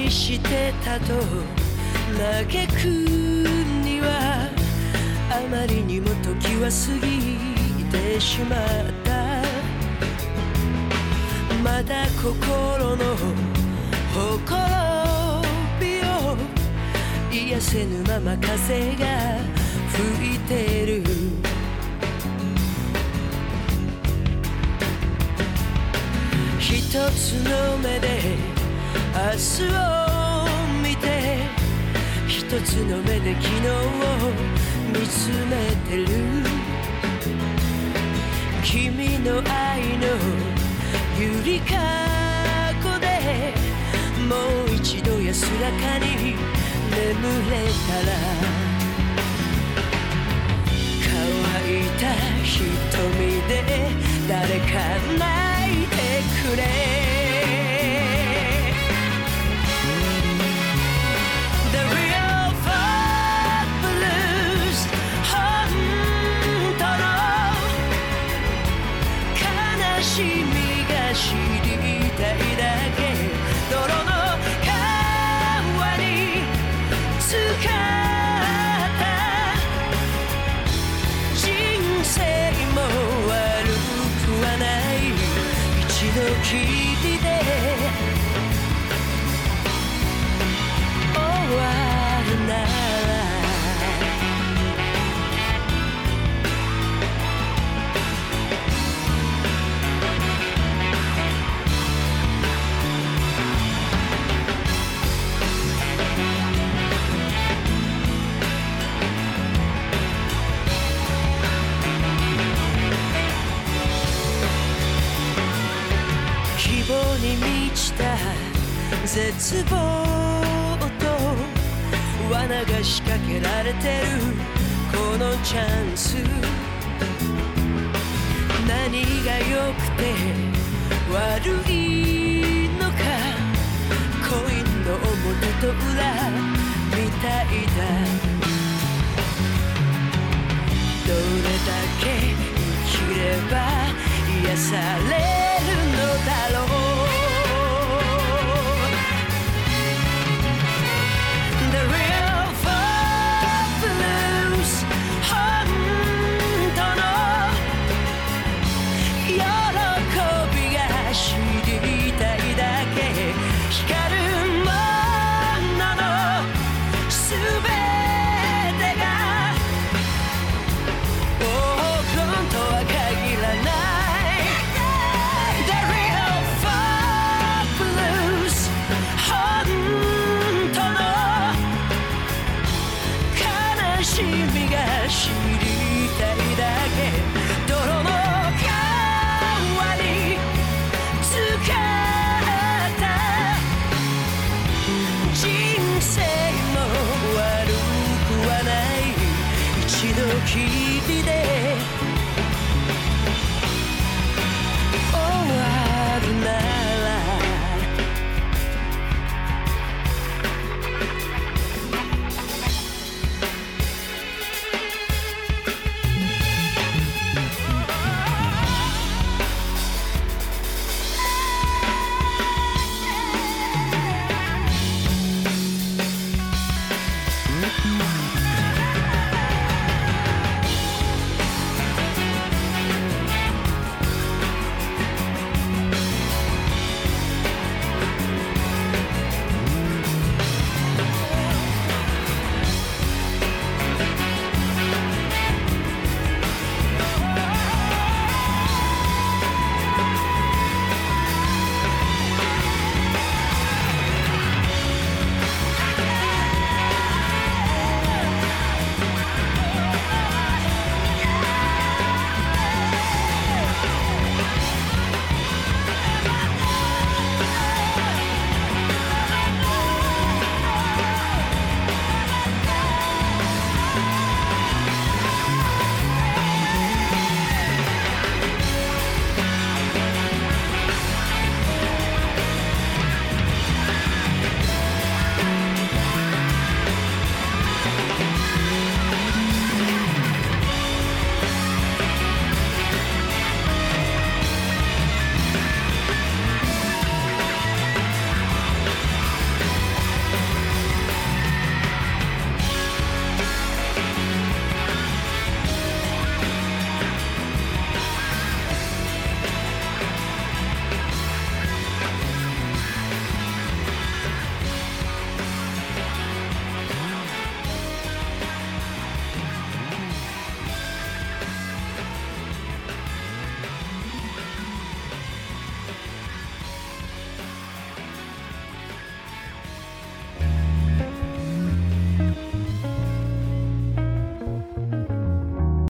愛してたと嘆くにはあまりにも時は過ぎてしまった。まだ心のほころびを癒せぬまま風が吹いてる。一つの目で明日を見て、一つの目で昨日を見つめてる。君の愛のゆりかごでもう一度安らかに眠れたら、乾いた瞳で誰か泣いてくれ。The real folk blues 本当の悲しみが知りたいだけ。泥の川に浸かった人生も悪くはない。一度きりで終わるなら、希望に満ちた絶望と罠が仕掛けられてるこのチャンス。何が良くて悪いのか、コインの表と裏みたいだ。どれだけ生きれば癒される